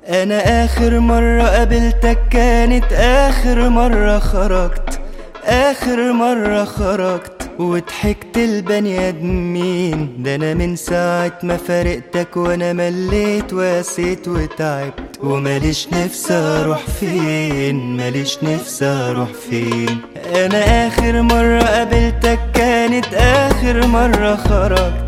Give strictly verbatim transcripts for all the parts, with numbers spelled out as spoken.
انا اخر مرة قابلتك كانت اخر مرة خرجت، اخر مرة خرجت وضحكت البني ادمين. ده انا من ساعة ما فارقتك وانا مليت واسيت وتعبت، وماليش نفسي اروح فين، ماليش نفسي اروح فين. انا اخر مرة قابلتك كانت اخر مرة خرجت،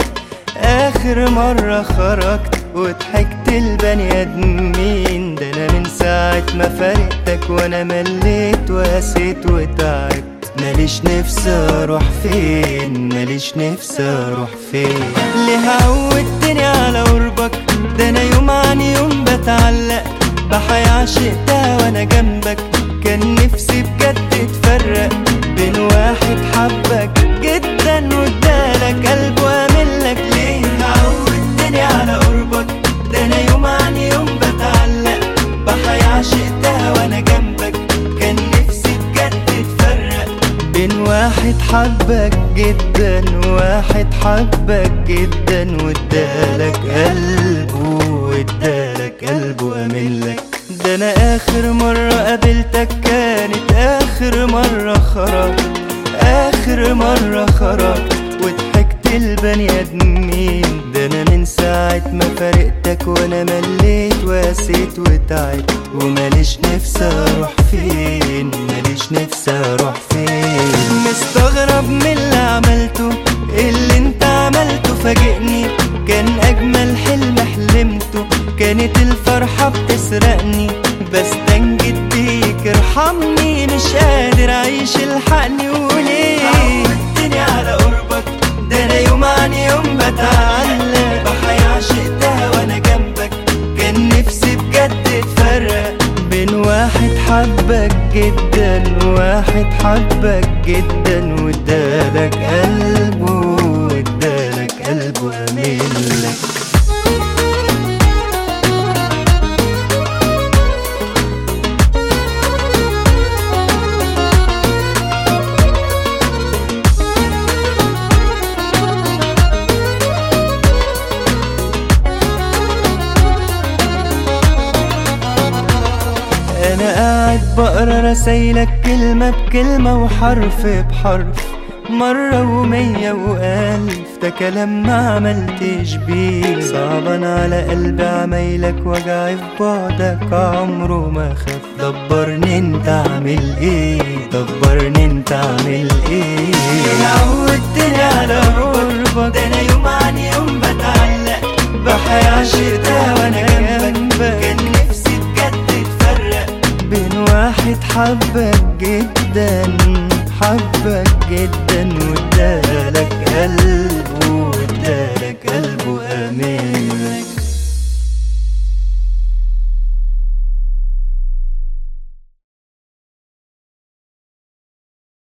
اخر مرة خرجت وضحكت البني ادمين. ده انا من ساعة ما فارقتك وانا مليت واسيت وتعبت، ماليش نفسي اروح فين، ماليش نفسي اروح فين. ليه عودتني على قربك؟ ده انا يوم عن يوم بتعلق بحياة عشقتها وانا جنبك. كان نفسي بجد تفرق بين واحد حبك جدا وادالك قلبه واملك. ليه عودتني على قربك؟ ده انا يوم عن يوم بتعلق بحياة عشقتها وانا جنبك. كان نفسي بجد تفرق بين واحد حبك جدا وواحد حبك جدا وادالك قلبه، وادالك قلبه واملك. ده انا اخر مرة قابلتك كانت اخر مرة خرجت، اخر مرة خرجت وضحكت البني ادمين. ده انا من ساعة ما فارقتك وانا مليت واسيت وتعبت، وماليش نفسي اروح فين، ماليش نفسي اروح فين. مستغرب من اللي عملته، اللي انت عملته فاجئني. كان اجمل حلم حلمته، كانت الفرحة بتسرقني. بستنجد بيك ارحمني، مش قادر اعيش الحقني. وليه عودتني على قربك؟ ده انا يوم عن يوم بتعلق بحياة عشقتها وانا جنبك. كان نفسي بجد تفرق بين واحد حبك جدا وواحد حبك جدا وادالك قلبه، وادالك قلبه واملك. انا قاعد بقرا رسايلك كلمة بكلمة وحرف بحرف، مرة ومية والف. ده كلام ما عملتش بيه، صعبان على قلبي عمايلك، وجعي في بعدك عمره ما خف. دبرني انت اعمل ايه، دبرني انت اعمل ايه. عودتني على قربك، ده انا يوم عن يوم بتعلق بحياة عشقتها وانا جنبك. كان نفسي بجد تفرق بين واحد حبك جدا، حبك جدا وادالك قلبه، وادالك